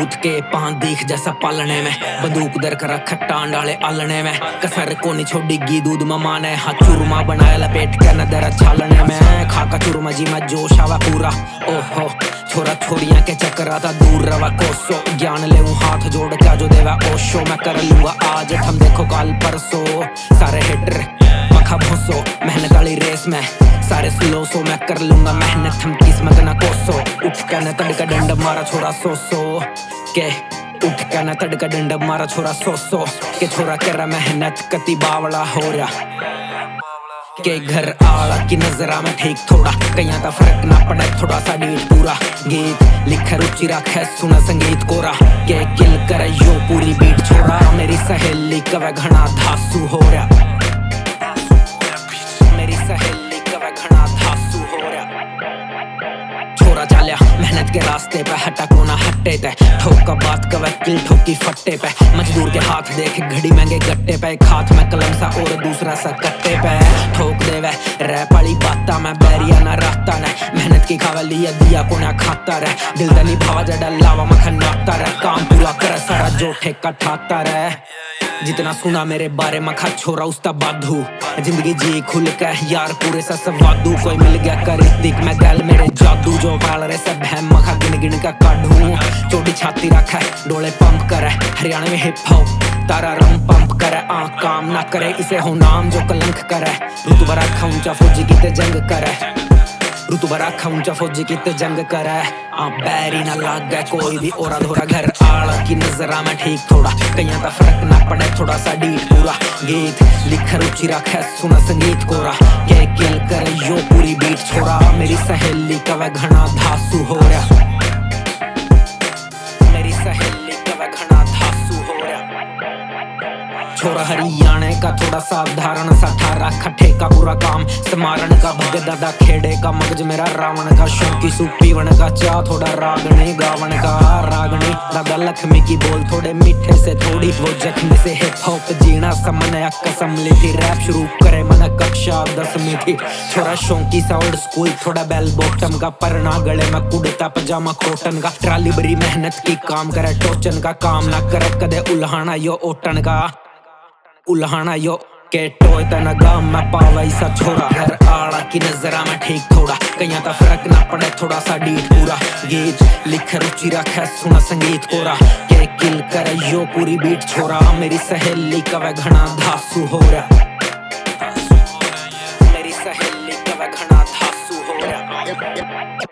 गूथ के पान दीख जैसा पालने में, बंदूक दर कर रखा टांड डाले आलने में, कसर को नहीं छोड़ेगी दूध ममा ने, हाथ चूरमा बनाया लपेट के नदर छालने में, खाका चूरमा जी मैं जोश आवा पूरा। ओहो छोरा छोरियां के चक्कर आता दूर रवा कोसो, ज्ञान ले हाथ जोड़ क्या जो देवा ओशो, मैं कर लूंगा आज हम देखो कल परसो, सारे हिटर मखा भोसो मेहनत वाली रेस में सारे स्लो सो, मैं कर लूंगा मेहनत हम किस्मत ना कोसो, उठ के न तड़का डंड मारा छोरा सो के, उठ के न तड़का डंड मारा छोरा सो के, छोरा कर मेहनत कति बावला हो रहा के, घर आला की नजरा में ठीक थोड़ा कहीं का फर्क ना पड़े, थोड़ा सा डीट पूरा गीत लिख रुचि रखे सुना संगीत कोरा के, किल करे यो पूरी बीट छोड़ा, मेरी सहेली कवे घना धासु हो रहा, मेरी सहेली कवे घना धासु हो रहा, छोरा चालिया मेहनत के रास्ते पे हटा को ना हटे ते, ठोका बात कवे किल ठोकी फट्टे पे, मजदूर के हाथ देख घड़ी महंगे गट्टे पे, एक हाथ में कलम सा और दूसरा सा कट्टे पे, ठोक देवे रैप वाली बाता मैं बैरिया ना रहता न, मेहनत की खावा लिया दिया को ना खाता रह, दिल दनी भावा जड़ा लावा मखन नाता रह, काम पूरा कर सारा जो ठेका ठाता रह, जितना सुना मेरे बारे में खा छोरा उसका बाधू, जिंदगी जी खुल के यार पूरे सा सवादू, कोई मिल गया कर मैं गैल मेरे जादू, जो बाल रहे सब है मखा गिन गिन का काढू, चोटी छाती रखा है डोले पंप करे, हरियाणा में हिप हॉप तारा रंग पंप करे, काम ना करे इसे हो नाम जो कलंक करे, ऋतु बरा ऊंचा फौजी की जंग करे, ऋतु बरा ऊंचा फौजी की जंग करे, बैरी ना लाग गए कोई भी ओरा धोरा, घर आला की नजरा में ठीक थोड़ा कहीं का फर्क ना पड़े, थोड़ा सा डीट पूरा गीत लिख रुचि रखे सुना संगीत कोरा के, किल करे यो पूरी बीट छोड़ा, मेरी सहेली कवे घना धासु हो रहा, मेरी सहेली कवे घना धासु हो रहा, छोरा हरियाणे का थोड़ा साधारण सा ठारा खट्टे का पूरा काम समारण का, भग दादा खेड़े का मगज मेरा रावण का, शौकी सुपीवण का चा थोड़ा रागणी गावन का, रागणी दादा लक्ष्मी की बोल थोड़े मीठे से थोड़ी, वो जख्म से हिप हॉप जीना समन कसम ली थी, रैप शुरू करे मन कक्षा 10वीं थी, छोरा शौकी सा ओल्ड स्कूल थोड़ा बेल बॉटम का, परना गले में कुड़ता पजामा कॉटन का, ट्राली बड़ी मेहनत की काम करे टोचन का, काम ना करे कदे उल्हाना यो ओटन का, उल्हाना यो के टोय तना गाम में पावा सा छोरा, घर आला की नजरा में ठीक थोड़ा कहीं का फर्क ना पड़े, थोड़ा सा डीट पूरा गीत लिख रुचि रखे सुना संगीत कोरा के, किल करे यो पूरी बीट छोरा, मेरी सहेली कवे घना धासु हो रहा, मेरी सहेली कवे घना धासु हो रहा।